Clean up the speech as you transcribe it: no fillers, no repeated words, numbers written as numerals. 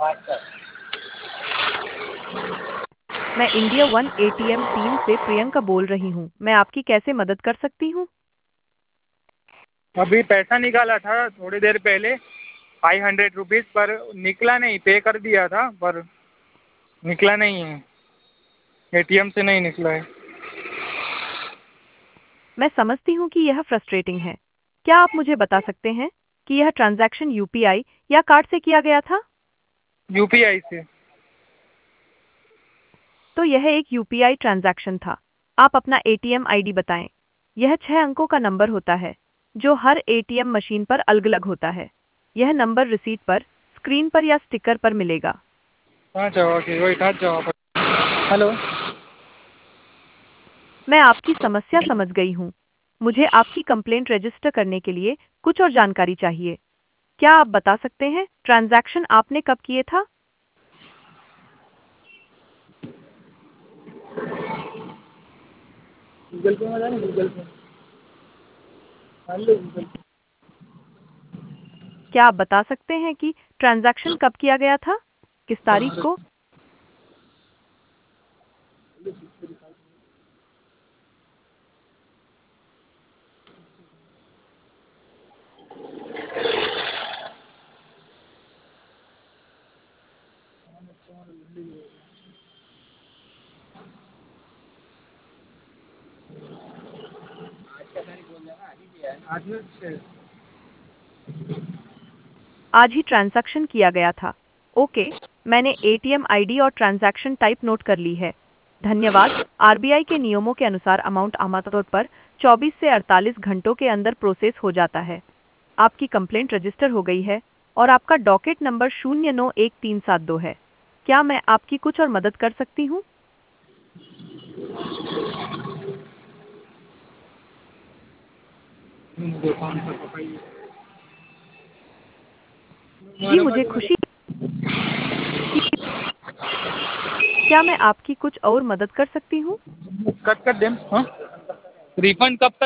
मैं India one ATM team से प्रियंका बोल रही हूँ। मैं आपकी कैसे मदद कर सकती हूँ? अभी पैसा निकाला था थोड़ी देर पहले 500 रुपीज़, पर निकला नहीं। पे कर दिया था पर निकला नहीं है, एटीएम से नहीं निकला है। मैं समझती हूँ कि यह फ्रस्ट्रेटिंग है। क्या आप मुझे बता सकते हैं कि यह ट्रांजैक्शन यूपीआई या कार्ड से किया गया था? यूपीआई से। तो यह एक यूपीआई ट्रांजैक्शन था। आप अपना एटीएम आईडी बताएं। यह 6 अंकों का नंबर होता है, जो हर एटीएम मशीन पर अलग-अलग होता है। यह नंबर रिसीट पर, स्क्रीन पर या स्टिकर पर मिलेगा। कहाँ जाओ कि वही कहाँ जाओ। हेलो। मैं आपकी समस्या समझ गई हूँ। मुझे आपकी कंप्लेंट रजिस्टर करने के लिए कुछ और जानकारी चाहिए। क्या आप बता सकते हैं ट्रांजैक्शन आपने कब किए था? गूगल पे में जाए, गूगल पे मान लो गूगल पे। क्या आप बता सकते हैं कि ट्रांजैक्शन कब किया गया था? किस तारीख को? आज में से आज ही ट्रांजैक्शन किया गया था। ओके, मैंने एटीएम आईडी और ट्रांजैक्शन टाइप नोट कर ली है। धन्यवाद। आरबीआई के नियमों के अनुसार अमाउंट आमतौर पर 24 से 48 घंटों के अंदर प्रोसेस हो जाता है। आपकी कंप्लेंट रजिस्टर हो गई है और आपका डॉकेट नंबर 091372 है। क्या मैं आपकी कुछ और मदद कर सकती हूँ? दुकान पर पकाइए। जी, मुझे खुशी। क्या मैं आपकी कुछ और मदद कर सकती हूँ? कट कर दें। हाँ, रिफंड कब तक